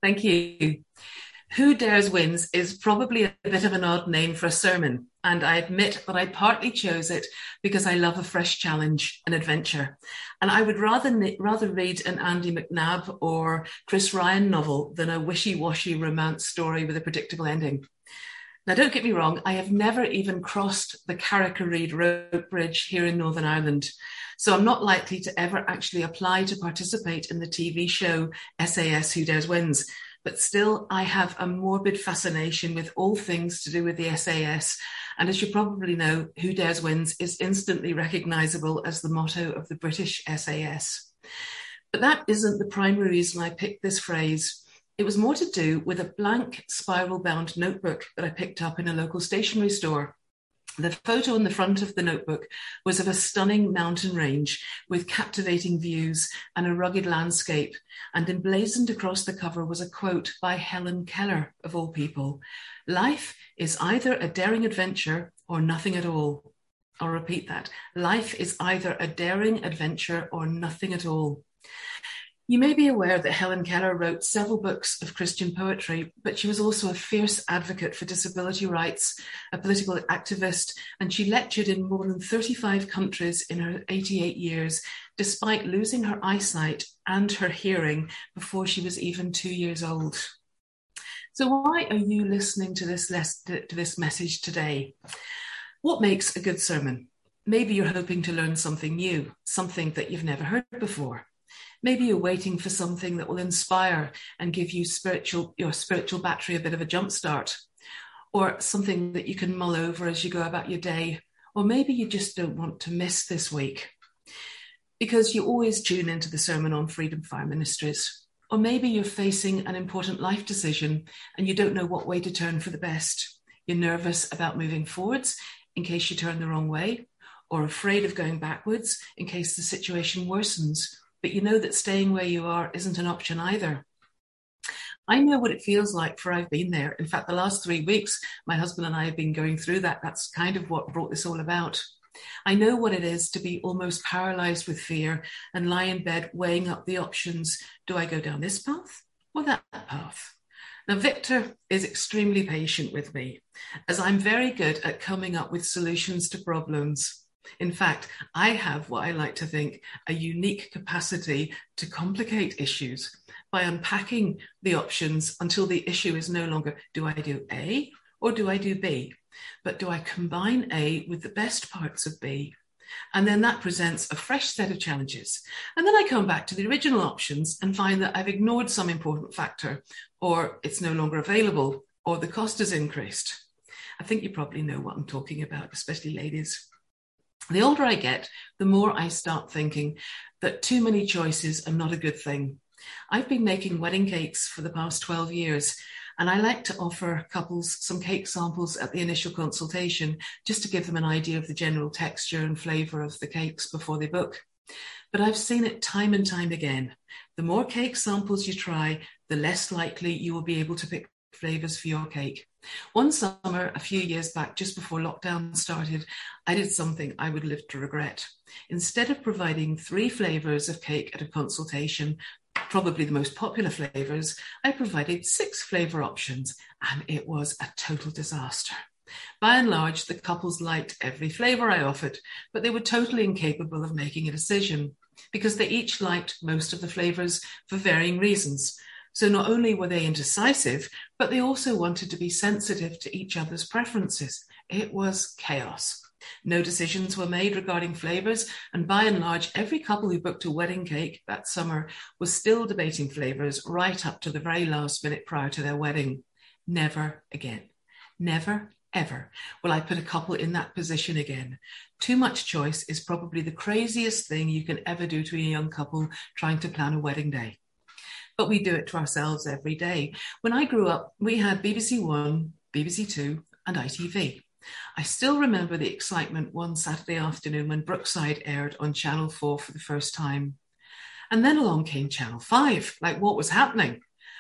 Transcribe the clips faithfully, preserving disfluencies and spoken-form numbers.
Thank you. Who Dares Wins is probably a bit of an odd name for a sermon, and I admit that I partly chose it because I love a fresh challenge, an adventure. And I would rather rather read an Andy McNab or Chris Ryan novel than a wishy-washy romance story with a predictable ending. Now, don't get me wrong, I have never even crossed the Carrick-a-Reid road bridge here in Northern Ireland, so I'm not likely to ever actually apply to participate in the T V show S A S Who Dares Wins. But still, I have a morbid fascination with all things to do with the S A S. And as you probably know, Who Dares Wins is instantly recognisable as the motto of the British S A S. But that isn't the primary reason I picked this phrase. It was more to do with a blank spiral-bound notebook that I picked up in a local stationery store. The photo on the front of the notebook was of a stunning mountain range with captivating views and a rugged landscape, and emblazoned across the cover was a quote by Helen Keller, of all people. "Life is either a daring adventure or nothing at all." I'll repeat that. Life is either a daring adventure or nothing at all. You may be aware that Helen Keller wrote several books of Christian poetry, but she was also a fierce advocate for disability rights, a political activist, and she lectured in more than thirty-five countries in her eighty-eight years, despite losing her eyesight and her hearing before she was even two years old. So why are you listening to this, les- to this message today? What makes a good sermon? Maybe you're hoping to learn something new, something that you've never heard before. Maybe you're waiting for something that will inspire and give you spiritual, your spiritual battery a bit of a jump start, or something that you can mull over as you go about your day. Or maybe you just don't want to miss this week because you always tune into the sermon on Freedom Fire Ministries. Or maybe you're facing an important life decision and you don't know what way to turn for the best. You're nervous about moving forwards in case you turn the wrong way, or afraid of going backwards in case the situation worsens. But you know that staying where you are isn't an option either. I know what it feels like, for I've been there. In fact, the last three weeks, my husband and I have been going through that. That's kind of what brought this all about. I know what it is to be almost paralyzed with fear and lie in bed weighing up the options. Do I go down this path or that path? Now, Victor is extremely patient with me, as I'm very good at coming up with solutions to problems. In fact, I have what I like to think a unique capacity to complicate issues by unpacking the options until the issue is no longer, do I do A or do I do B? But do I combine A with the best parts of B? And then that presents a fresh set of challenges. And then I come back to the original options and find that I've ignored some important factor, or it's no longer available, or the cost has increased. I think you probably know what I'm talking about, especially ladies. The older I get, the more I start thinking that too many choices are not a good thing. I've been making wedding cakes for the past twelve years, and I like to offer couples some cake samples at the initial consultation, just to give them an idea of the general texture and flavour of the cakes before they book. But I've seen it time and time again. The more cake samples you try, the less likely you will be able to pick flavours for your cake. One summer, a few years back, just before lockdown started, I did something I would live to regret. Instead of providing three flavours of cake at a consultation, probably the most popular flavours, I provided six flavour options, and it was a total disaster. By and large, the couples liked every flavour I offered, but they were totally incapable of making a decision because they each liked most of the flavours for varying reasons. So not only were they indecisive, but they also wanted to be sensitive to each other's preferences. It was chaos. No decisions were made regarding flavours, and by and large, every couple who booked a wedding cake that summer was still debating flavours right up to the very last minute prior to their wedding. Never again. Never, ever will I put a couple in that position again. Too much choice is probably the craziest thing you can ever do to a young couple trying to plan a wedding day. But we do it to ourselves every day. When I grew up, we had B B C One, B B C Two, and I T V. I still remember the excitement one Saturday afternoon when Brookside aired on Channel four for the first time. And then along came Channel five, like what was happening?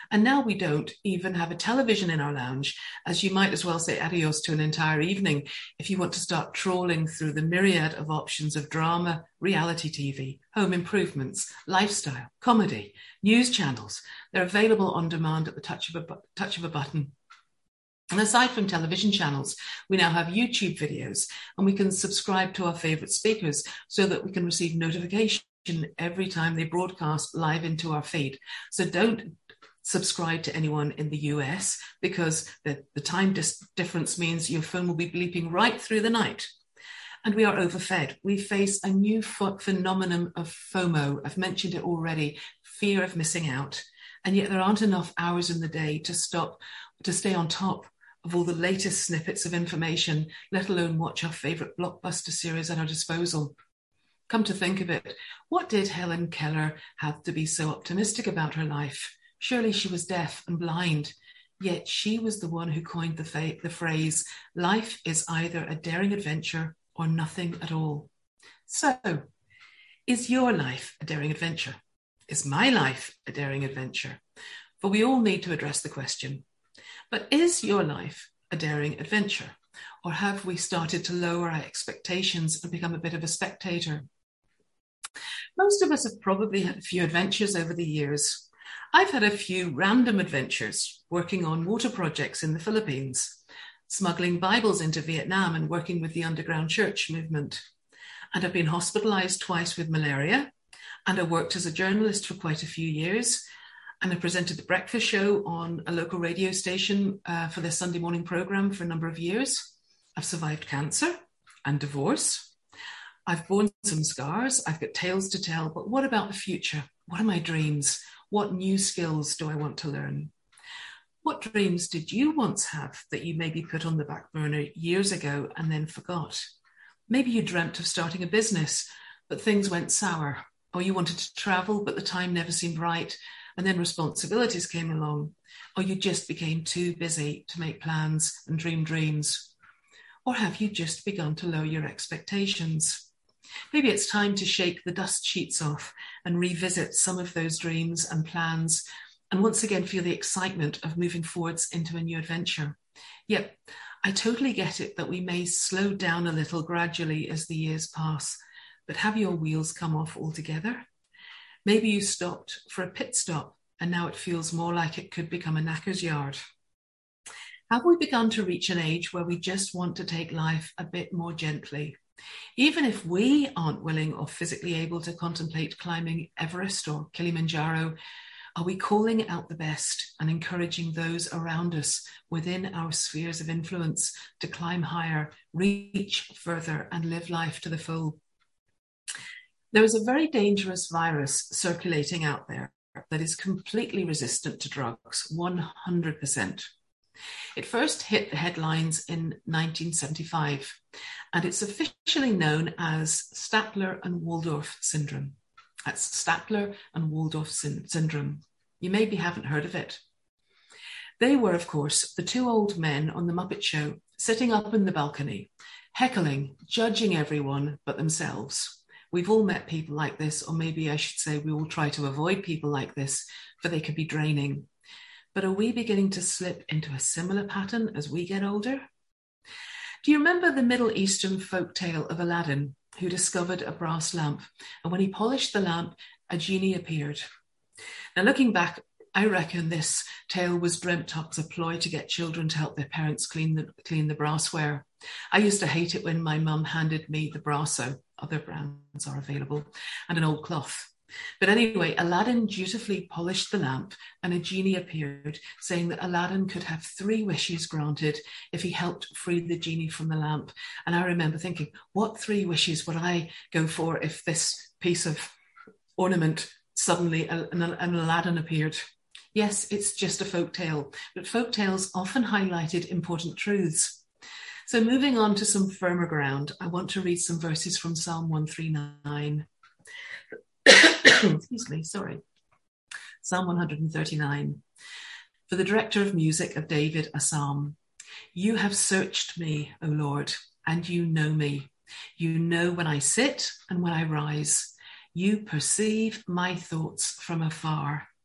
And now we don't even have a television in our lounge, as you might as well say adios to an entire evening if you want to start trawling through the myriad of options of drama, reality T V, home improvements, lifestyle, comedy, news channels. They're available on demand at the touch of a, bu- touch of a button. And aside from television channels, we now have YouTube videos, and we can subscribe to our favorite speakers so that we can receive notification every time they broadcast live into our feed. So don't subscribe to anyone in the U S, because the, the time dis- difference means your phone will be bleeping right through the night. And we are overfed. We face a new ph- phenomenon of FOMO. I've mentioned it already, fear of missing out. And yet there aren't enough hours in the day to stop, to stay on top of all the latest snippets of information, let alone watch our favorite blockbuster series at our disposal. Come to think of it, what did Helen Keller have to be so optimistic about her life? Surely she was deaf and blind, yet she was the one who coined the, fa- the phrase, life is either a daring adventure or nothing at all. So, is your life a daring adventure? Is my life a daring adventure? For we all need to address the question. But is your life a daring adventure? Or have we started to lower our expectations and become a bit of a spectator? Most of us have probably had a few adventures over the years. I've had a few random adventures, working on water projects in the Philippines, smuggling Bibles into Vietnam and working with the underground church movement. And I've been hospitalized twice with malaria, and I worked as a journalist for quite a few years. And I presented the breakfast show on a local radio station uh, for their Sunday morning program for a number of years. I've survived cancer and divorce. I've borne some scars. I've got tales to tell. But what about the future? What are my dreams? What new skills do I want to learn? What dreams did you once have that you maybe put on the back burner years ago and then forgot? Maybe you dreamt of starting a business, but things went sour. Or you wanted to travel, but the time never seemed right. And then responsibilities came along, or you just became too busy to make plans and dream dreams. Or have you just begun to lower your expectations? Maybe it's time to shake the dust sheets off and revisit some of those dreams and plans, and once again feel the excitement of moving forwards into a new adventure. Yet, I totally get it that we may slow down a little gradually as the years pass, but have your wheels come off altogether? Maybe you stopped for a pit stop and now it feels more like it could become a knacker's yard. Have we begun to reach an age where we just want to take life a bit more gently? Even if we aren't willing or physically able to contemplate climbing Everest or Kilimanjaro, are we calling out the best and encouraging those around us within our spheres of influence to climb higher, reach further, and live life to the full? There is a very dangerous virus circulating out there that is completely resistant to drugs, one hundred percent. It first hit the headlines in nineteen seventy-five, and it's officially known as Stattler and Waldorf syndrome. That's Stattler and Waldorf sy- syndrome. You maybe haven't heard of it. They were, of course, the two old men on The Muppet Show, sitting up in the balcony, heckling, judging everyone but themselves. We've all met people like this, or maybe I should say we all try to avoid people like this, for they can be draining. But are we beginning to slip into a similar pattern as we get older? Do you remember the Middle Eastern folk tale of Aladdin, who discovered a brass lamp, and when he polished the lamp, a genie appeared? Now, looking back, I reckon this tale was dreamt up as a ploy to get children to help their parents clean the, clean the brassware. I used to hate it when my mum handed me the Brasso, other brands are available, and an old cloth. But anyway, Aladdin dutifully polished the lamp, and a genie appeared, saying that Aladdin could have three wishes granted if he helped free the genie from the lamp. And I remember thinking, what three wishes would I go for if this piece of ornament suddenly an, an Aladdin appeared? Yes, it's just a folk tale, but folk tales often highlighted important truths. So moving on to some firmer ground, I want to read some verses from Psalm one thirty-nine. Excuse me, sorry. Psalm one thirty-nine. For the director of music of David, a psalm. You have searched me, O Lord, and you know me. You know when I sit and when I rise. You perceive my thoughts from afar.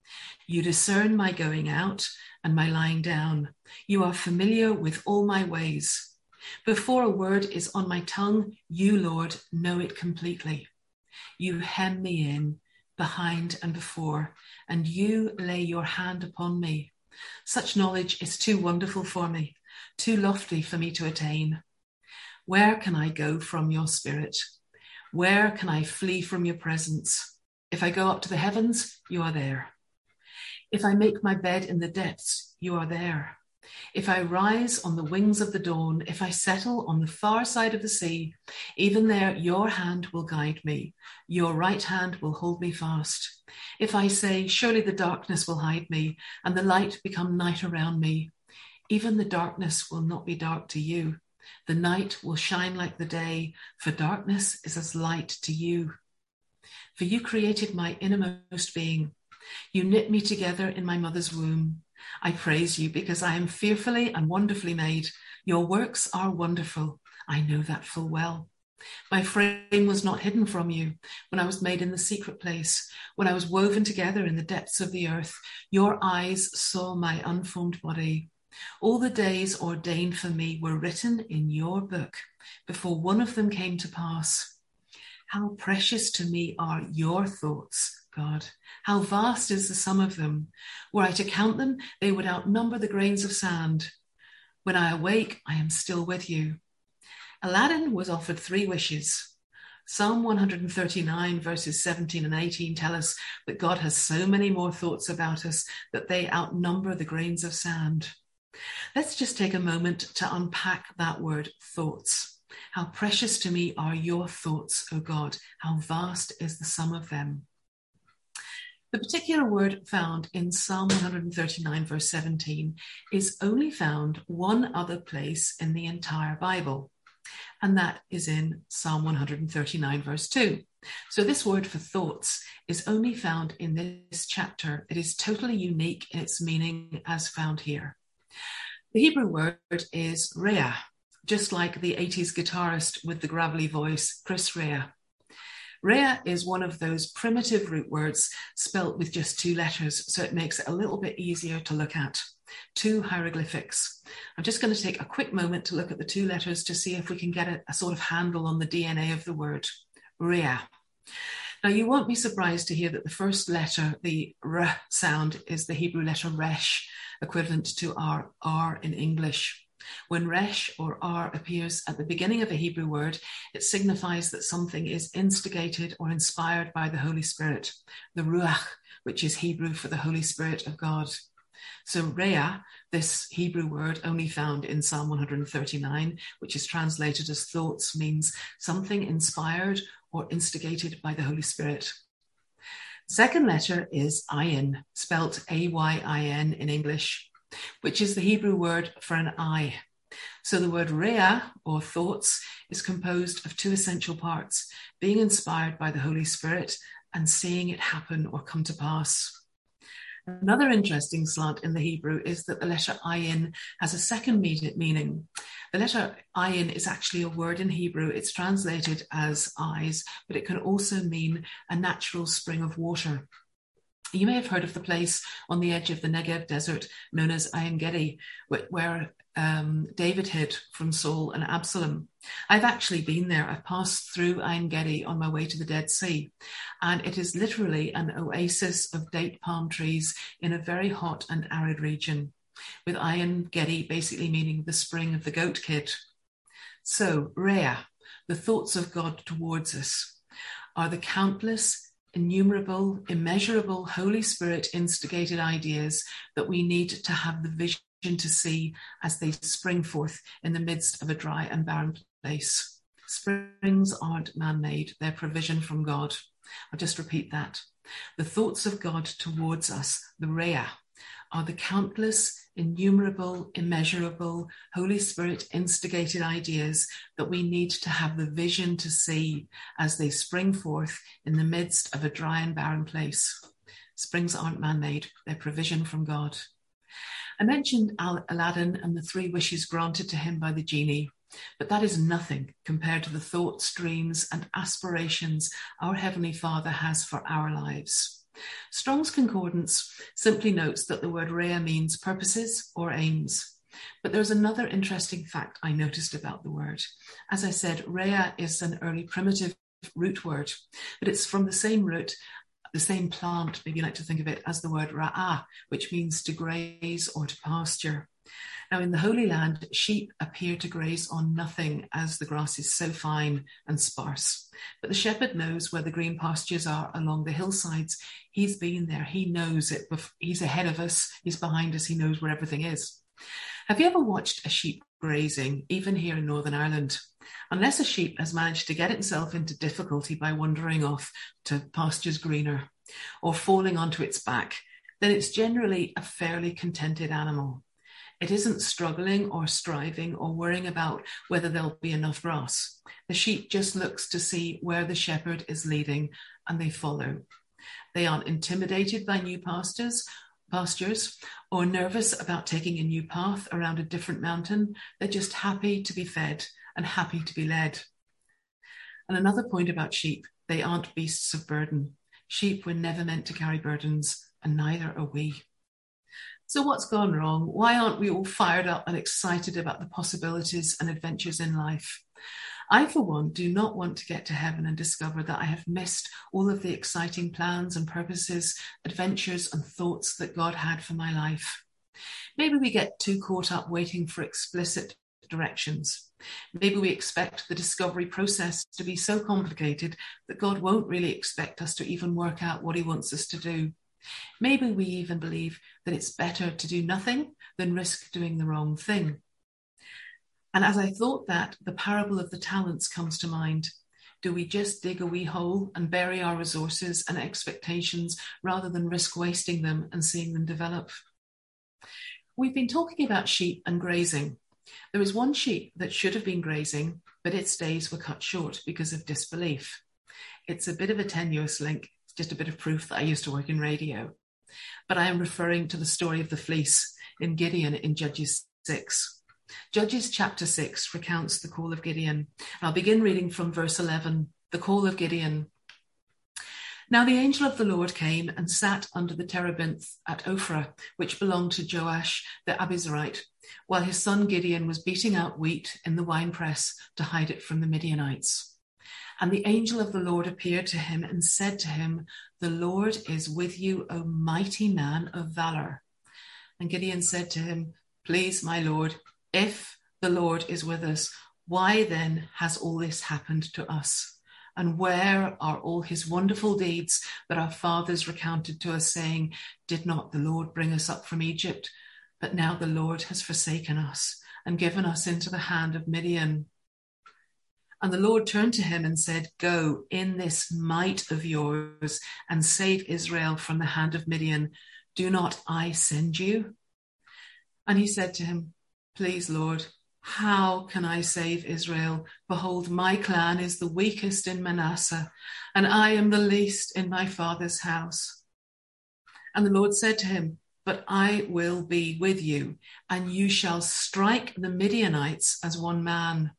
You discern my going out and my lying down. You are familiar with all my ways. Before a word is on my tongue, you, Lord, know it completely. You hem me in, behind and before, and you lay your hand upon me. Such knowledge is too wonderful for me, too lofty for me to attain. Where can I go from your spirit? Where can I flee from your presence? If I go up to the heavens, you are there. If I make my bed in the depths, you are there. If I rise on the wings of the dawn, if I settle on the far side of the sea, even there your hand will guide me. Your right hand will hold me fast. If I say, surely the darkness will hide me, and the light become night around me, even the darkness will not be dark to you. The night will shine like the day, for darkness is as light to you. For you created my innermost being. You knit me together in my mother's womb. I praise you because I am fearfully and wonderfully made. Your works are wonderful. I know that full well. My frame was not hidden from you when I was made in the secret place, when I was woven together in the depths of the earth. Your eyes saw my unformed body. All the days ordained for me were written in your book before one of them came to pass. How precious to me are your thoughts, God. How vast is the sum of them. Were I to count them, they would outnumber the grains of sand. When I awake, I am still with you. Aladdin was offered three wishes. Psalm one thirty-nine verses seventeen and eighteen tell us that God has so many more thoughts about us that they outnumber the grains of sand. Let's just take a moment to unpack that word, thoughts. How precious to me are your thoughts, O God. How vast is the sum of them. The particular word found in Psalm one thirty-nine verse seventeen is only found one other place in the entire Bible, and that is in Psalm one thirty-nine verse two. So this word for thoughts is only found in this chapter. It is totally unique in its meaning as found here. The Hebrew word is Rea, just like the eighties guitarist with the gravelly voice, Chris Rea. Rea is one of those primitive root words spelt with just two letters, so it makes it a little bit easier to look at. Two hieroglyphics. I'm just going to take a quick moment to look at the two letters to see if we can get a, a sort of handle on the D N A of the word. Rea. Now, you won't be surprised to hear that the first letter, the R sound, is the Hebrew letter Resh, equivalent to our R in English. When Resh or R appears at the beginning of a Hebrew word, it signifies that something is instigated or inspired by the Holy Spirit, the Ruach, which is Hebrew for the Holy Spirit of God. So Rea, this Hebrew word only found in Psalm one thirty-nine, which is translated as thoughts, means something inspired or instigated by the Holy Spirit. Second letter is ayin, spelt A Y I N in English, which is the Hebrew word for an eye. So the word Rea, or thoughts, is composed of two essential parts, being inspired by the Holy Spirit and seeing it happen or come to pass. Another interesting slant in the Hebrew is that the letter ayin has a second meaning. The letter ayin is actually a word in Hebrew. It's translated as eyes, but it can also mean a natural spring of water. You may have heard of the place on the edge of the Negev desert known as Ein Gedi, where um, David hid from Saul and Absalom. I've actually been there. I've passed through Ein Gedi on my way to the Dead Sea, and it is literally an oasis of date palm trees in a very hot and arid region, with Ein Gedi basically meaning the spring of the goat kid. So, Rea, the thoughts of God towards us, are the countless, innumerable, immeasurable Holy Spirit instigated ideas that we need to have the vision to see as they spring forth in the midst of a dry and barren place. Springs aren't man-made, they're provision from God. I'll just repeat that. The thoughts of God towards us, the Rea, are the countless, innumerable, immeasurable, Holy Spirit instigated ideas that we need to have the vision to see as they spring forth in the midst of a dry and barren place. Springs aren't man-made, they're provision from God. I mentioned Al- Aladdin and the three wishes granted to him by the genie, but that is nothing compared to the thoughts, dreams, and aspirations our Heavenly Father has for our lives. Strong's Concordance simply notes that the word rea means purposes or aims. But there's another interesting fact I noticed about the word. As I said, rea is an early primitive root word, but it's from the same root, the same plant, maybe you like to think of it, as the word ra'ah, which means to graze or to pasture. Now, in the Holy Land, sheep appear to graze on nothing as the grass is so fine and sparse. But the shepherd knows where the green pastures are along the hillsides. He's been there. He knows it. He's ahead of us. He's behind us. He knows where everything is. Have you ever watched a sheep grazing, even here in Northern Ireland? Unless a sheep has managed to get itself into difficulty by wandering off to pastures greener or falling onto its back, then it's generally a fairly contented animal. It isn't struggling or striving or worrying about whether there'll be enough grass. The sheep just looks to see where the shepherd is leading and they follow. They aren't intimidated by new pastures, pastures or nervous about taking a new path around a different mountain. They're just happy to be fed and happy to be led. And another point about sheep, they aren't beasts of burden. Sheep were never meant to carry burdens, and neither are we. So what's gone wrong? Why aren't we all fired up and excited about the possibilities and adventures in life? I, for one, do not want to get to heaven and discover that I have missed all of the exciting plans and purposes, adventures and thoughts that God had for my life. Maybe we get too caught up waiting for explicit directions. Maybe we expect the discovery process to be so complicated that God won't really expect us to even work out what he wants us to do. Maybe we even believe that it's better to do nothing than risk doing the wrong thing. And as I thought that, the parable of the talents comes to mind. Do we just dig a wee hole and bury our resources and expectations rather than risk wasting them and seeing them develop? We've been talking about sheep and grazing. There was one sheep that should have been grazing, but its days were cut short because of disbelief. It's a bit of a tenuous link. Just a bit of proof that I used to work in radio. But I am referring to the story of the fleece in Gideon in Judges six. Judges chapter six recounts the call of Gideon. I'll begin reading from verse eleven, the call of Gideon. Now the angel of the Lord came and sat under the terebinth at Ophrah, which belonged to Joash the Abizarite, while his son Gideon was beating out wheat in the winepress to hide it from the Midianites. And the angel of the Lord appeared to him and said to him, "The Lord is with you, O mighty man of valor." And Gideon said to him, "Please, my Lord, if the Lord is with us, why then has all this happened to us? And where are all his wonderful deeds that our fathers recounted to us, saying, 'Did not the Lord bring us up from Egypt?' But now the Lord has forsaken us and given us into the hand of Midian." And the Lord turned to him and said, "Go in this might of yours and save Israel from the hand of Midian. Do not I send you?" And he said to him, "Please, Lord, how can I save Israel? Behold, my clan is the weakest in Manasseh, and I am the least in my father's house." And the Lord said to him, "But I will be with you, and you shall strike the Midianites as one man."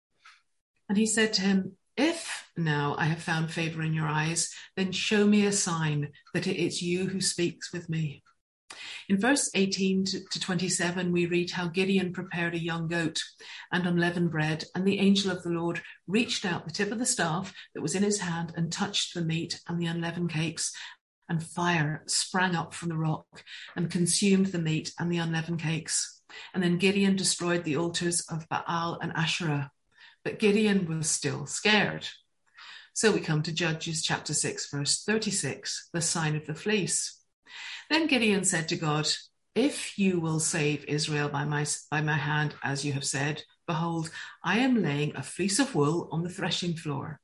And he said to him, "If now I have found favor in your eyes, then show me a sign that it is you who speaks with me." In verse eighteen to twenty-seven, we read how Gideon prepared a young goat and unleavened bread, and the angel of the Lord reached out the tip of the staff that was in his hand and touched the meat and the unleavened cakes, and fire sprang up from the rock and consumed the meat and the unleavened cakes. And then Gideon destroyed the altars of Baal and Asherah. But Gideon was still scared. So we come to Judges chapter six, verse thirty-six, the sign of the fleece. Then Gideon said to God, "If you will save Israel by my, by my hand, as you have said, behold, I am laying a fleece of wool on the threshing floor.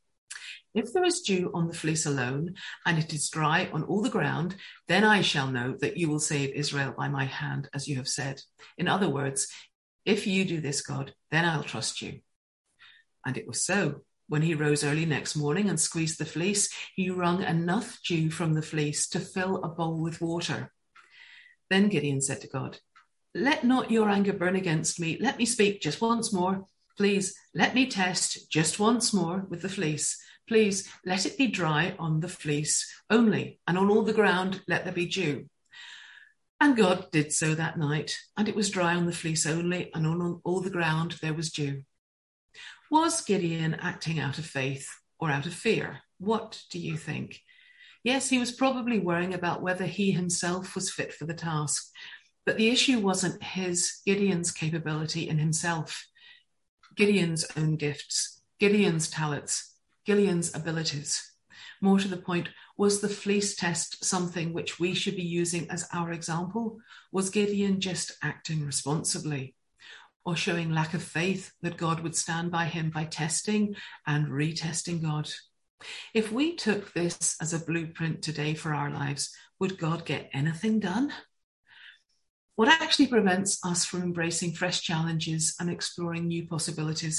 If there is dew on the fleece alone, and it is dry on all the ground, then I shall know that you will save Israel by my hand, as you have said. In other words, if you do this, God, then I'll trust you." And it was so. When he rose early next morning and squeezed the fleece, he wrung enough dew from the fleece to fill a bowl with water. Then Gideon said to God, "Let not your anger burn against me. Let me speak just once more. Please, let me test just once more with the fleece. please let it be dry on the fleece only, and on all the ground let there be dew. And God did so that night, and it was dry on the fleece only, and on all the ground there was dew. Was Gideon acting out of faith or out of fear? What do you think? Yes, he was probably worrying about whether he himself was fit for the task, but the issue wasn't his, Gideon's capability in himself, Gideon's own gifts, Gideon's talents, Gideon's abilities. More to the point, was the fleece test something which we should be using as our example? Was Gideon just acting responsibly, or showing lack of faith that God would stand by him by testing and retesting God? If we took this as a blueprint today for our lives, would God get anything done? What actually prevents us from embracing fresh challenges and exploring new possibilities?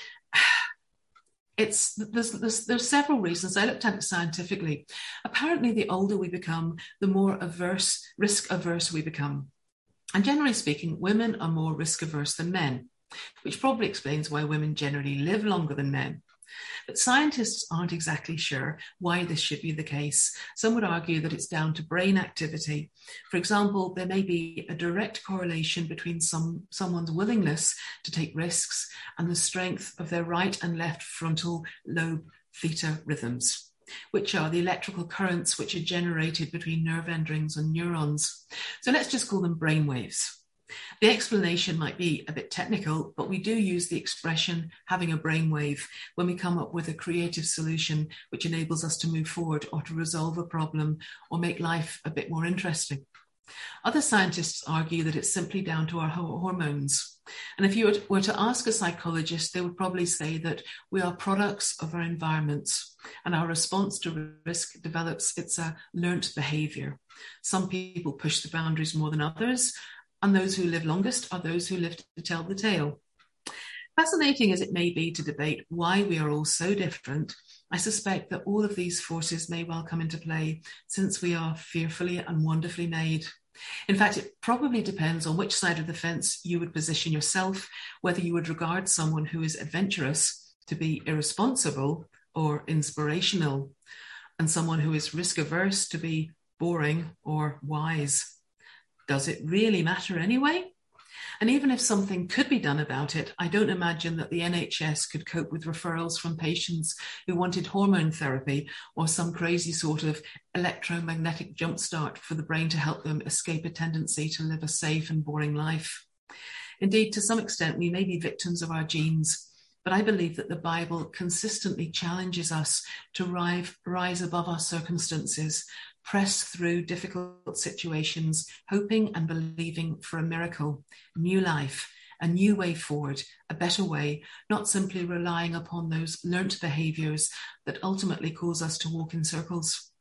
It's there's, there's, there's several reasons. I looked at it scientifically. Apparently, the older we become, the more averse, risk averse we become. And generally speaking, women are more risk averse than men, which probably explains why women generally live longer than men. But scientists aren't exactly sure why this should be the case. Some would argue that it's down to brain activity. For example, there may be a direct correlation between some, someone's willingness to take risks and the strength of their right and left frontal lobe theta rhythms, which are the electrical currents which are generated between nerve endings and neurons. So let's just call them brain waves. The explanation might be a bit technical, but we do use the expression having a brainwave when we come up with a creative solution which enables us to move forward or to resolve a problem or make life a bit more interesting. Other scientists argue that it's simply down to our hormones. And if you were to ask a psychologist, they would probably say that we are products of our environments, and our response to risk develops its a learnt behavior. Some people push the boundaries more than others, and those who live longest are those who live to tell the tale. Fascinating as it may be to debate why we are all so different, I suspect that all of these forces may well come into play, since we are fearfully and wonderfully made. In fact, it probably depends on which side of the fence you would position yourself, whether you would regard someone who is adventurous to be irresponsible or inspirational, and someone who is risk-averse to be boring or wise. Does it really matter anyway? And even if something could be done about it, I don't imagine that the N H S could cope with referrals from patients who wanted hormone therapy or some crazy sort of electromagnetic jumpstart for the brain to help them escape a tendency to live a safe and boring life. Indeed, to some extent, we may be victims of our genes, but I believe that the Bible consistently challenges us to rise, rise above our circumstances, press through difficult situations, hoping and believing for a miracle, new life, a new way forward, a better way, not simply relying upon those learnt behaviors that ultimately cause us to walk in circles.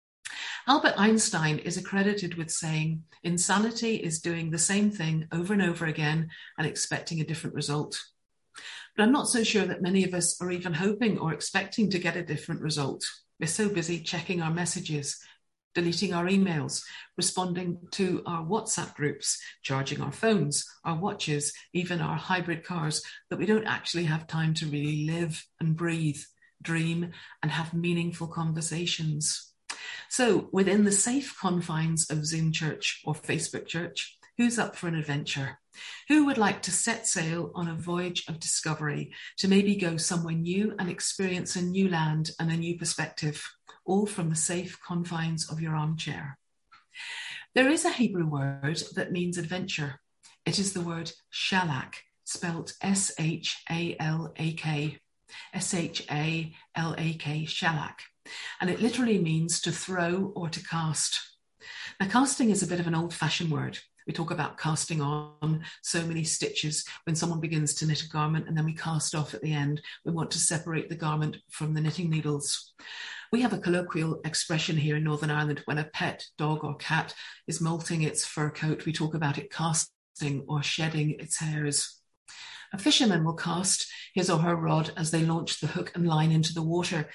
Albert Einstein is accredited with saying, insanity is doing the same thing over and over again and expecting a different result. But I'm not so sure that many of us are even hoping or expecting to get a different result. We're so busy checking our messages, deleting our emails, responding to our WhatsApp groups, charging our phones, our watches, even our hybrid cars, that we don't actually have time to really live and breathe, dream, and have meaningful conversations. So within the safe confines of Zoom Church or Facebook Church, who's up for an adventure? Who would like to set sail on a voyage of discovery to maybe go somewhere new and experience a new land and a new perspective, all from the safe confines of your armchair? There is a Hebrew word that means adventure. It is the word shalak, spelt S H A L A K. S H A L A K, shalak. And it literally means to throw or to cast. Now, casting is a bit of an old-fashioned word. We talk about casting on so many stitches when someone begins to knit a garment, and then we cast off at the end. We want to separate the garment from the knitting needles. We have a colloquial expression here in Northern Ireland when a pet dog or cat is molting its fur coat. We talk about it casting or shedding its hairs. A fisherman will cast his or her rod as they launch the hook and line into the water.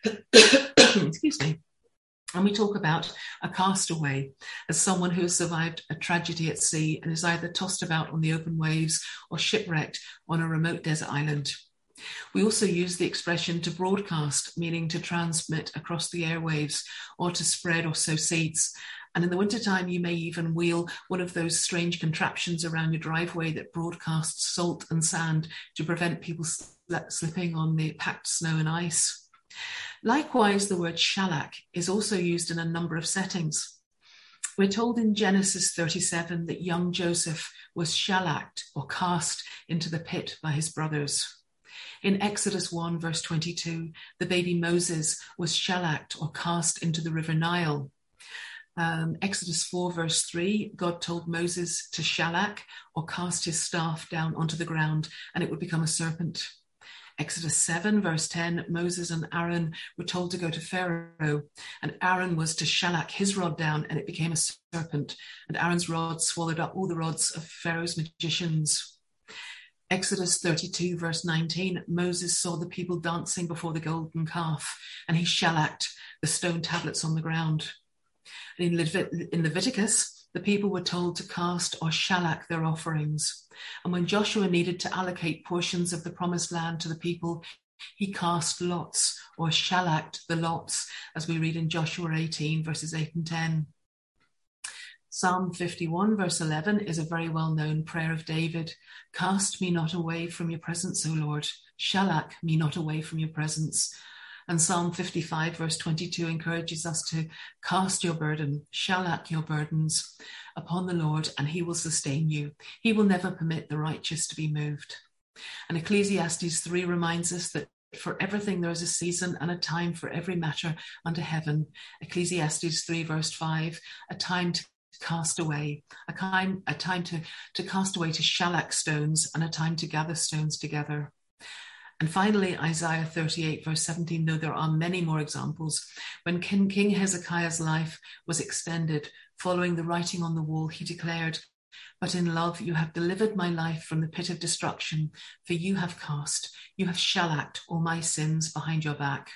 Excuse me. And we talk about a castaway as someone who has survived a tragedy at sea and is either tossed about on the open waves or shipwrecked on a remote desert island. We also use the expression to broadcast, meaning to transmit across the airwaves or to spread or sow seeds. And in the wintertime, you may even wheel one of those strange contraptions around your driveway that broadcasts salt and sand to prevent people sl- slipping on the packed snow and ice. Likewise, the word shallach is also used in a number of settings. We're told in Genesis thirty-seven that young Joseph was shallached or cast into the pit by his brothers. In Exodus one, verse twenty-two, the baby Moses was shallached or cast into the river Nile. Um, Exodus four, verse three, God told Moses to shallach or cast his staff down onto the ground and it would become a serpent. Exodus seven, verse ten, Moses and Aaron were told to go to Pharaoh, and Aaron was to shallach his rod down and it became a serpent, and Aaron's rod swallowed up all the rods of Pharaoh's magicians. Exodus thirty-two, verse nineteen, Moses saw the people dancing before the golden calf, and he shallached the stone tablets on the ground. In, Levit- in Leviticus, the people were told to cast or shallach their offerings. And when Joshua needed to allocate portions of the promised land to the people, he cast lots or shallached the lots, as we read in Joshua eighteen, verses eight and ten. Psalm fifty-one, verse eleven is a very well-known prayer of David. Cast me not away from your presence, O Lord. Shallach me not away from your presence. And Psalm fifty-five, verse twenty-two encourages us to cast your burden, shallach your burdens upon the Lord, and he will sustain you. He will never permit the righteous to be moved. And Ecclesiastes three reminds us that for everything there is a season and a time for every matter under heaven. Ecclesiastes three, verse five, a time to cast away, a time, a time to, to cast away to shallach stones, and a time to gather stones together. And finally, Isaiah thirty-eight, verse seventeen, though there are many more examples, when King, King Hezekiah's life was extended, following the writing on the wall, he declared, but in love you have delivered my life from the pit of destruction, for you have cast, you have shallached all my sins behind your back.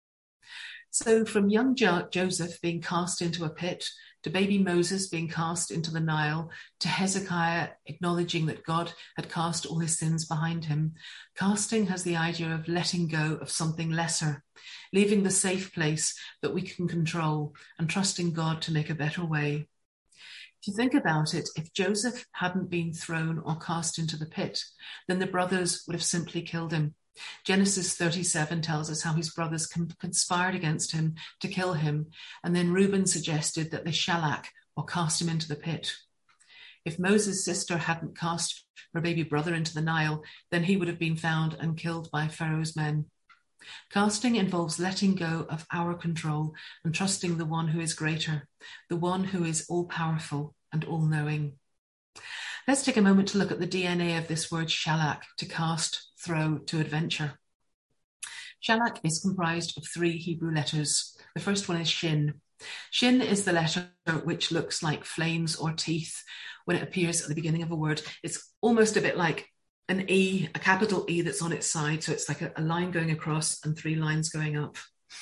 So from young jo- Joseph being cast into a pit, to baby Moses being cast into the Nile, to Hezekiah acknowledging that God had cast all his sins behind him, casting has the idea of letting go of something lesser, leaving the safe place that we can control and trusting God to make a better way. If you think about it, if Joseph hadn't been thrown or cast into the pit, then the brothers would have simply killed him. Genesis thirty-seven tells us how his brothers conspired against him to kill him, and then Reuben suggested that they shallach or cast him into the pit. If Moses' sister hadn't cast her baby brother into the Nile, then he would have been found and killed by Pharaoh's men. Casting involves letting go of our control and trusting the one who is greater, the one who is all-powerful and all-knowing. Let's take a moment to look at the D N A of this word shallach, to cast, throw, to adventure. Shallach is comprised of three Hebrew letters. The first one is shin. Shin is the letter which looks like flames or teeth when it appears at the beginning of a word. It's almost a bit like an E, a capital E that's on its side. So it's like a, a line going across and three lines going up.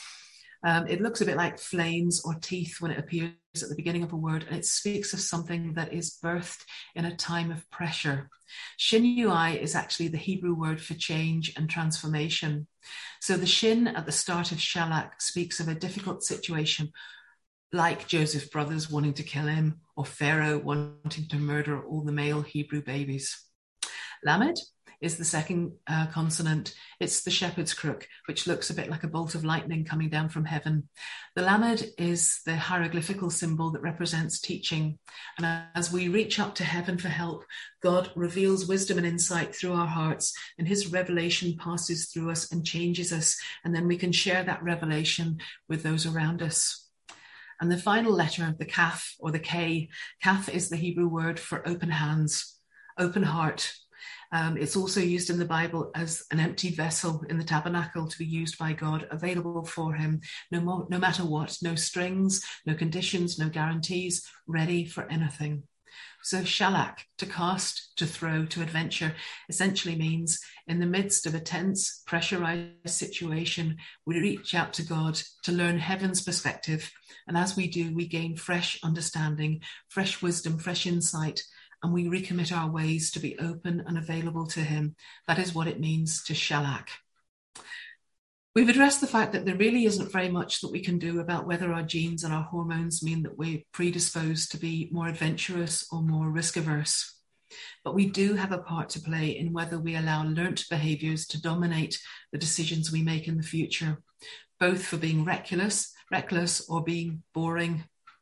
Um, it looks a bit like flames or teeth when it appears at the beginning of a word, and it speaks of something that is birthed in a time of pressure. Shinui is actually the Hebrew word for change and transformation. So the shin at the start of shallach speaks of a difficult situation, like Joseph's brothers wanting to kill him, or Pharaoh wanting to murder all the male Hebrew babies. Lamed is the second uh, consonant. It's the shepherd's crook, which looks a bit like a bolt of lightning coming down from heaven. The Lamed is the hieroglyphical symbol that represents teaching. And as we reach up to heaven for help, God reveals wisdom and insight through our hearts, and his revelation passes through us and changes us. And then we can share that revelation with those around us. And the final letter of the Kaf, or the K, Kaf is the Hebrew word for open hands, open heart. Um, it's also used in the Bible as an empty vessel in the tabernacle to be used by God, available for him, no, more, no matter what, no strings, no conditions, no guarantees, ready for anything. So shallach, to cast, to throw, to adventure, essentially means in the midst of a tense, pressurized situation, we reach out to God to learn heaven's perspective. And as we do, we gain fresh understanding, fresh wisdom, fresh insight, and we recommit our ways to be open and available to him. That is what it means to shallak. We've addressed the fact that there really isn't very much that we can do about whether our genes and our hormones mean that we're predisposed to be more adventurous or more risk-averse. But we do have a part to play in whether we allow learnt behaviours to dominate the decisions we make in the future, both for being reckless, reckless or being boring.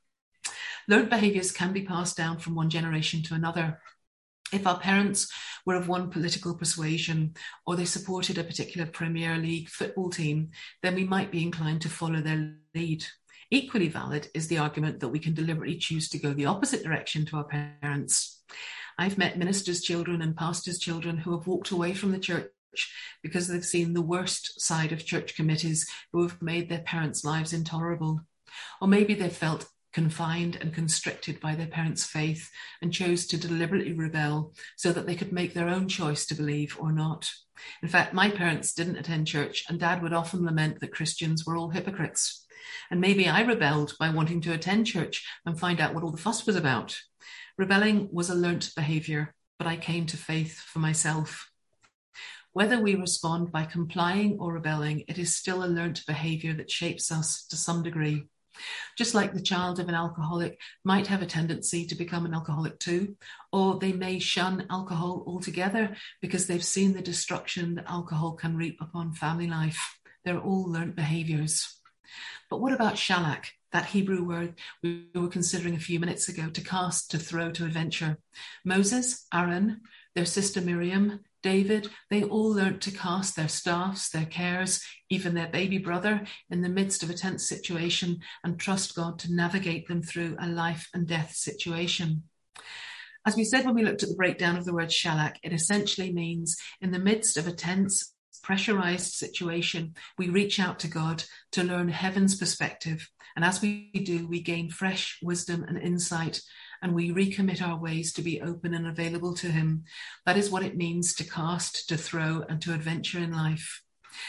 Learnt behaviours can be passed down from one generation to another. If our parents were of one political persuasion or they supported a particular Premier League football team, then we might be inclined to follow their lead. Equally valid is the argument that we can deliberately choose to go the opposite direction to our parents. I've met ministers' children and pastors' children who have walked away from the church because they've seen the worst side of church committees who have made their parents' lives intolerable. Or maybe they've felt confined and constricted by their parents' faith and chose to deliberately rebel so that they could make their own choice to believe or not. In fact, my parents didn't attend church, and Dad would often lament that Christians were all hypocrites. And maybe I rebelled by wanting to attend church and find out what all the fuss was about. Rebelling was a learnt behaviour, but I came to faith for myself. Whether we respond by complying or rebelling, it is still a learnt behaviour that shapes us to some degree. Just like the child of an alcoholic might have a tendency to become an alcoholic too, or they may shun alcohol altogether because they've seen the destruction that alcohol can reap upon family life. They're all learnt behaviours. But what about shallak, that Hebrew word we were considering a few minutes ago, to cast, to throw, to adventure? Moses, Aaron, their sister Miriam, David, they all learnt to cast their staffs, their cares, even their baby brother, in the midst of a tense situation and trust God to navigate them through a life and death situation. As we said when we looked at the breakdown of the word shallak, it essentially means in the midst of a tense, pressurized situation, we reach out to God to learn heaven's perspective. And as we do, we gain fresh wisdom and insight, and we recommit our ways to be open and available to him. That is what it means to cast, to throw, and to adventure in life.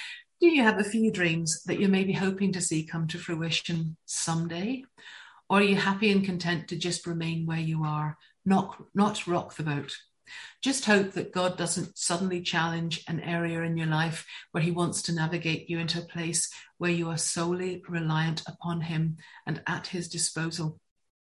Do you have a few dreams that you may be hoping to see come to fruition someday? Or are you happy and content to just remain where you are, not, not rock the boat? Just hope that God doesn't suddenly challenge an area in your life where he wants to navigate you into a place where you are solely reliant upon him and at his disposal.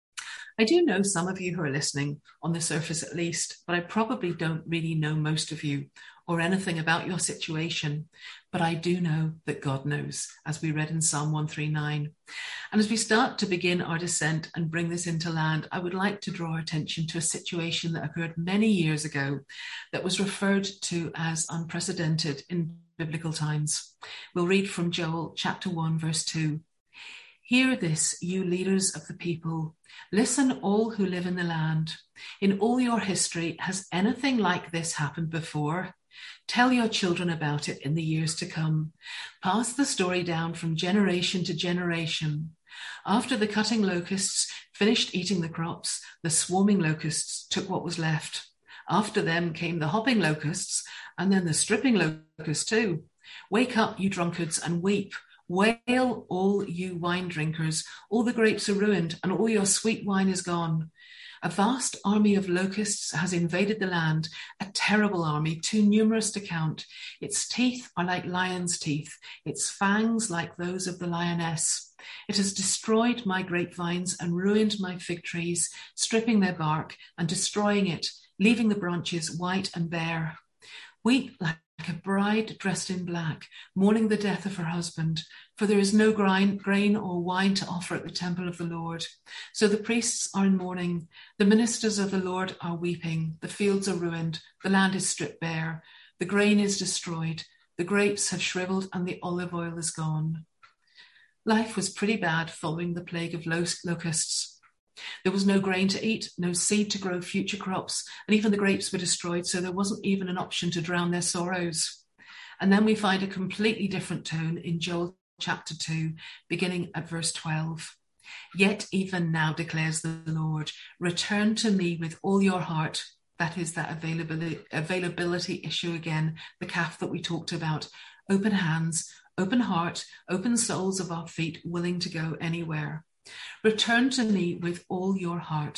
I do know some of you who are listening, on the surface at least, but I probably don't really know most of you or anything about your situation. But I do know that God knows, as we read in Psalm one thirty-nine. And as we start to begin our descent and bring this into land, I would like to draw our attention to a situation that occurred many years ago that was referred to as unprecedented in biblical times. We'll read from Joel chapter one, verse two. Hear this, you leaders of the people. Listen, all who live in the land. In all your history, has anything like this happened before? Tell your children about it in the years to come. Pass the story down from generation to generation. After the cutting locusts finished eating the crops, the swarming locusts took what was left. After them came the hopping locusts, and then the stripping locusts too. Wake up, you drunkards, and weep. Wail, all you wine drinkers. All the grapes are ruined, and all your sweet wine is gone. A vast army of locusts has invaded the land, a terrible army, too numerous to count. Its teeth are like lion's teeth, its fangs like those of the lioness. It has destroyed my grapevines and ruined my fig trees, stripping their bark and destroying it, leaving the branches white and bare. Weep like a bride dressed in black, mourning the death of her husband, for there is no grain, grain or wine to offer at the temple of the Lord. So the priests are in mourning, the ministers of the Lord are weeping, the fields are ruined, the land is stripped bare, the grain is destroyed, the grapes have shriveled, and the olive oil is gone. Life was pretty bad following the plague of locusts. There was no grain to eat, no seed to grow future crops, and even the grapes were destroyed, so there wasn't even an option to drown their sorrows. And then we find a completely different tone in Joel chapter two, beginning at verse twelve. Yet even now, declares the Lord, return to me with all your heart. That is that availability, availability issue again, the calf that we talked about. Open hands, open heart, open soles of our feet, willing to go anywhere. Return to me with all your heart.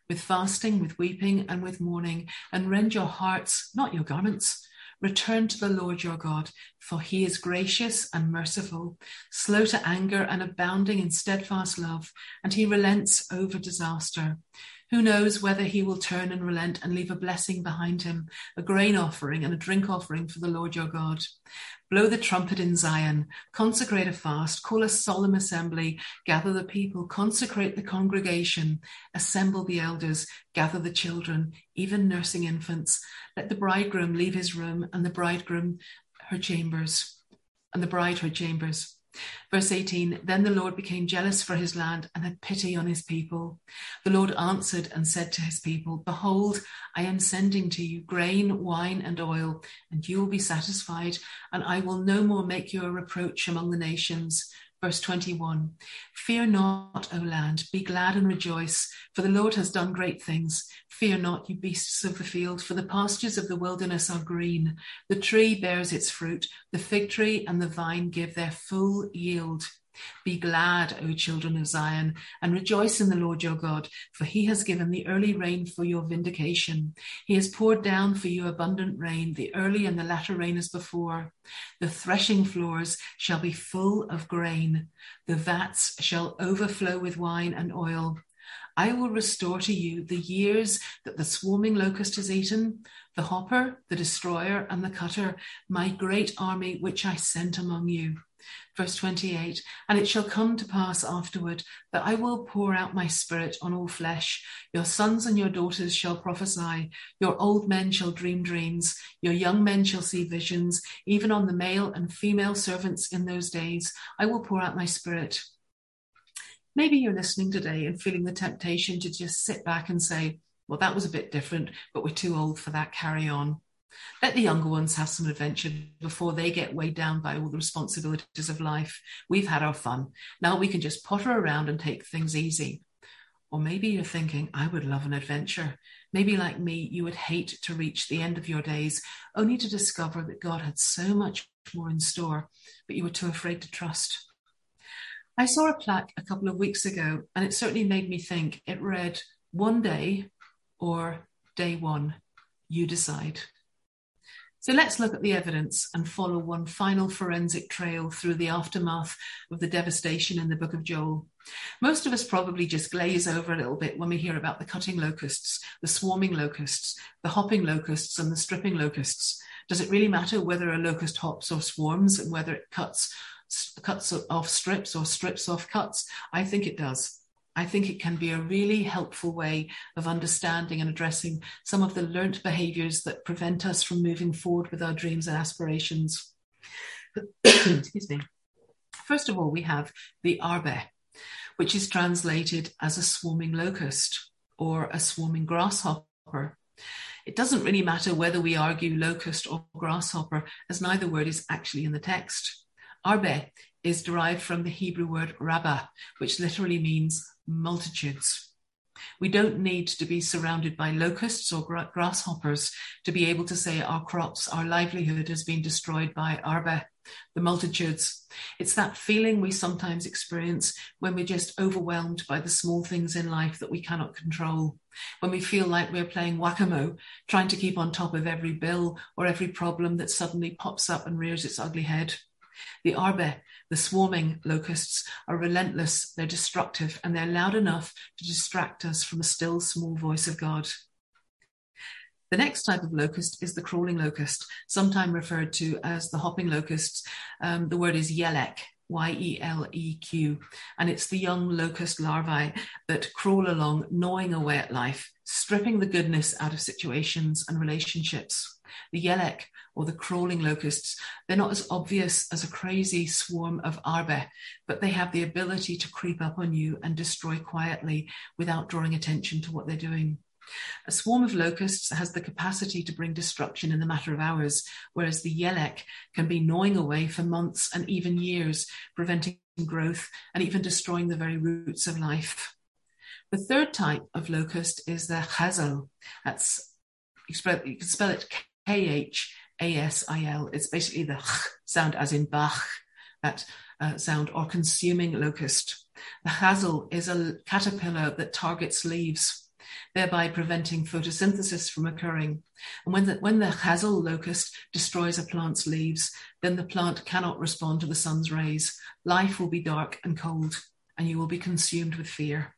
with fasting, with weeping, and with mourning, and rend your hearts, not your garments. Return to the Lord your God, for he is gracious and merciful, slow to anger and abounding in steadfast love, and he relents over disaster. Who knows whether he will turn and relent and leave a blessing behind him, a grain offering and a drink offering for the Lord your God. Blow the trumpet in Zion, consecrate a fast, call a solemn assembly, gather the people, consecrate the congregation, assemble the elders, gather the children, even nursing infants. Let the bridegroom leave his room and the bridegroom her chambers, and the bride her chambers. Verse eighteen, then the Lord became jealous for his land and had pity on his people. The Lord answered and said to his people, behold, I am sending to you grain, wine, and oil, and you will be satisfied, and I will no more make you a reproach among the nations. Verse twenty-one, fear not, O land, be glad and rejoice, for the Lord has done great things. Fear not, you beasts of the field, for the pastures of the wilderness are green. The tree bears its fruit, the fig tree and the vine give their full yield. Be glad, O children of Zion, and rejoice in the Lord your God, for he has given the early rain for your vindication. He has poured down for you abundant rain, the early and the latter rain as before. The threshing floors shall be full of grain. The vats shall overflow with wine and oil. I will restore to you the years that the swarming locust has eaten, the hopper, the destroyer, and the cutter, my great army which I sent among you. Verse twenty-eight, and it shall come to pass afterward that I will pour out my spirit on all flesh. Your sons and your daughters shall prophesy. Your old men shall dream dreams. Your young men shall see visions. Even on the male and female servants in those days, I will pour out my spirit. Maybe you're listening today and feeling the temptation to just sit back and say, well, that was a bit different, but we're too old for that. Carry on. Let the younger ones have some adventure before they get weighed down by all the responsibilities of life. We've had our fun. Now we can just potter around and take things easy. Or maybe you're thinking, I would love an adventure. Maybe like me, you would hate to reach the end of your days, only to discover that God had so much more in store, but you were too afraid to trust. I saw a plaque a couple of weeks ago, and it certainly made me think. It read, one day or day one, you decide. So let's look at the evidence and follow one final forensic trail through the aftermath of the devastation in the book of Joel. Most of us probably just glaze over a little bit when we hear about the cutting locusts, the swarming locusts, the hopping locusts, and the stripping locusts. Does it really matter whether a locust hops or swarms and whether it cuts cuts off strips or strips off cuts? I think it does. I think it can be a really helpful way of understanding and addressing some of the learnt behaviours that prevent us from moving forward with our dreams and aspirations. Excuse me. First of all, we have the arbe, which is translated as a swarming locust or a swarming grasshopper. It doesn't really matter whether we argue locust or grasshopper, as neither word is actually in the text. Arbe is derived from the Hebrew word rabbah, which literally means multitudes. We don't need to be surrounded by locusts or gra- grasshoppers to be able to say our crops, our livelihood has been destroyed by arbe, the multitudes. It's that feeling we sometimes experience when we're just overwhelmed by the small things in life that we cannot control, when we feel like we're playing whack-a-mole, trying to keep on top of every bill or every problem that suddenly pops up and rears its ugly head. The arbe, the swarming locusts, are relentless, they're destructive, and they're loud enough to distract us from the still small voice of God. The next type of locust is the crawling locust, sometimes referred to as the hopping locusts. Um, the word is yelek, Y E L E Q, and it's the young locust larvae that crawl along, gnawing away at life, stripping the goodness out of situations and relationships. The yelek, or the crawling locusts, they're not as obvious as a crazy swarm of arbe, but they have the ability to creep up on you and destroy quietly without drawing attention to what they're doing. A swarm of locusts has the capacity to bring destruction in the matter of hours, whereas the yelek can be gnawing away for months and even years, preventing growth and even destroying the very roots of life. The third type of locust is the chazal. That's, you can spell it K H A S I L. It's basically the ch sound as in Bach, that uh, sound, or consuming locust. The chazal is a caterpillar that targets leaves. thereby preventing photosynthesis from occurring. And when the, when the hazel locust destroys a plant's leaves, then the plant cannot respond to the sun's rays. Life will be dark and cold, and you will be consumed with fear.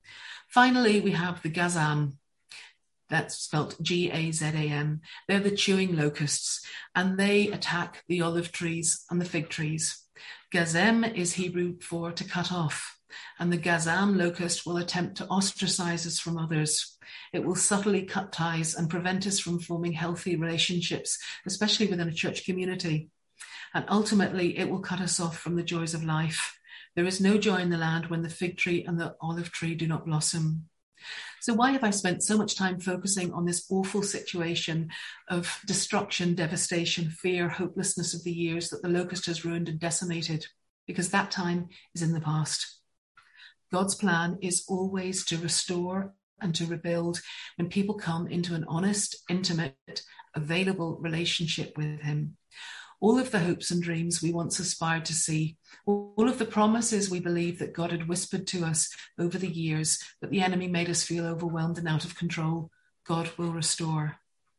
Finally, we have the gazam. That's spelt G A Z A M. They're the chewing locusts, and they attack the olive trees and the fig trees. Gazem is Hebrew for to cut off, and the gazam locust will attempt to ostracize us from others. It will subtly cut ties and prevent us from forming healthy relationships, especially within a church community. And ultimately, it will cut us off from the joys of life. There is no joy in the land when the fig tree and the olive tree do not blossom. So why have I spent so much time focusing on this awful situation of destruction, devastation, fear, hopelessness of the years that the locust has ruined and decimated? Because that time is in the past. God's plan is always to restore and to rebuild when people come into an honest, intimate, available relationship with him. All of the hopes and dreams we once aspired to see, all of the promises we believed that God had whispered to us over the years, but the enemy made us feel overwhelmed and out of control, God will restore.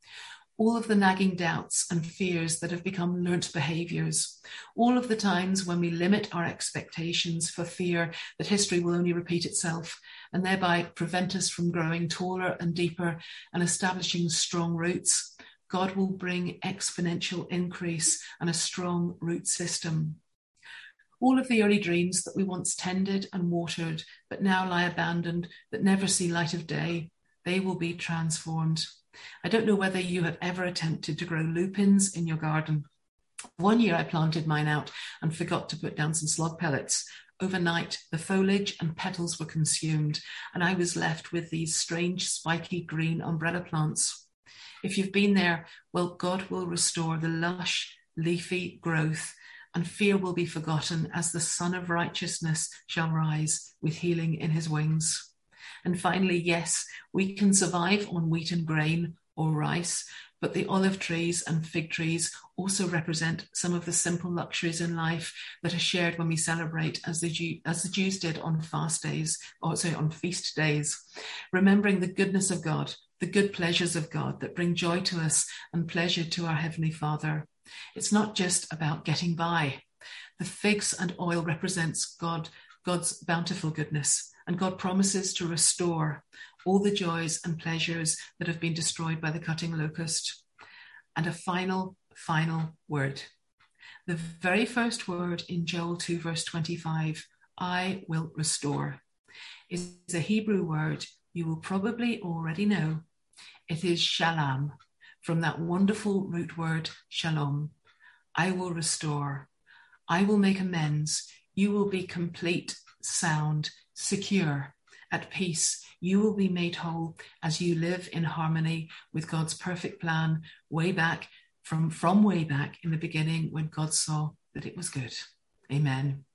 All of the nagging doubts and fears that have become learnt behaviours, all of the times when we limit our expectations for fear that history will only repeat itself and thereby prevent us from growing taller and deeper and establishing strong roots, God will bring exponential increase and a strong root system. All of the early dreams that we once tended and watered, but now lie abandoned, that never see light of day, they will be transformed. I don't know whether you have ever attempted to grow lupins in your garden. One year I planted mine out and forgot to put down some slug pellets. Overnight, the foliage and petals were consumed, and I was left with these strange, spiky green umbrella plants. If you've been there, well, God will restore the lush, leafy growth, and fear will be forgotten as the Son of Righteousness shall rise with healing in his wings. And finally, yes, we can survive on wheat and grain or rice, but the olive trees and fig trees also represent some of the simple luxuries in life that are shared when we celebrate, as the, Jew, as the Jews did on fast days, or sorry, on feast days, remembering the goodness of God, the good pleasures of God that bring joy to us and pleasure to our Heavenly Father. It's not just about getting by. The figs and oil represents God, God's bountiful goodness, and God promises to restore all the joys and pleasures that have been destroyed by the cutting locust. And a final, final word. The very first word in Joel two, verse twenty-five, I will restore, is a Hebrew word you will probably already know. It is shalom, from that wonderful root word shalom. I will restore. I will make amends. You will be complete, sound, secure, at peace. You will be made whole as you live in harmony with God's perfect plan way back, from, from way back in the beginning when God saw that it was good. Amen.